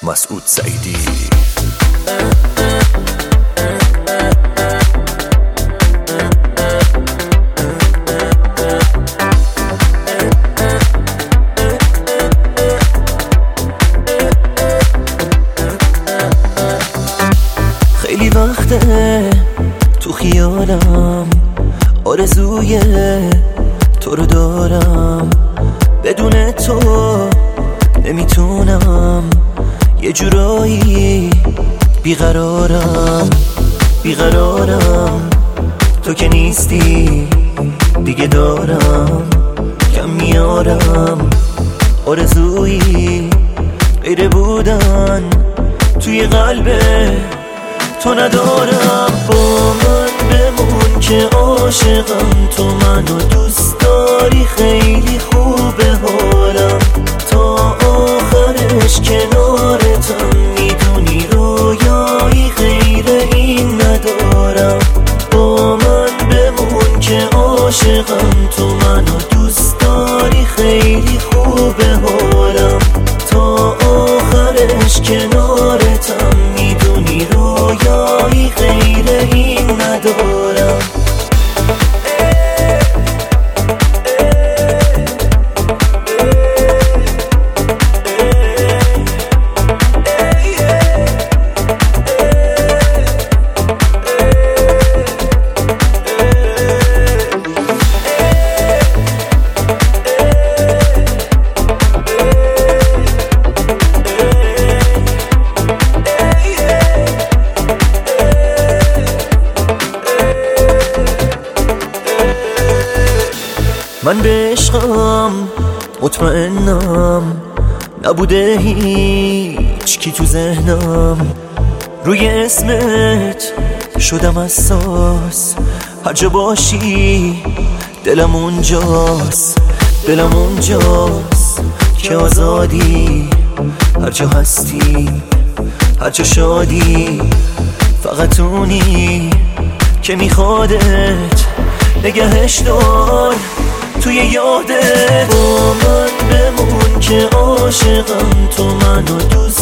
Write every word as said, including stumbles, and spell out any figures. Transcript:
مسعود سعیدی. خیلی وقته تو خیالم آرزوی تو رو دارم، بدون تو نمیتونم، یه جورایی بیقرارم بیقرارم تو که نیستی دیگه دارم کم میارم، آرزویی غیر بودن توی قلب تو ندارم. با من بمون که عاشقم، تو منو دوست داری، خیلی خوبه حالم، تا آخرش کنارتم، میدونی رویایی غیر این ندارم. با من بمون که عاشقم، تو منو دوست داری، خیلی خوبه حالم، تا آخرش کنارتم، میدونی رویایی غیر این ندارم. من به عشقم مطمئنم، نبوده هیچ کی تو ذهنم، روی اسمت شدم حساس، هر جا باشی دلم اونجاست، دلم اونجاست که آزادی، هر جا هستی هر جا شادی، فقط اونی که میخوادت نگهش دار توی یادت. با من بمون که عاشقم، تو منو دوست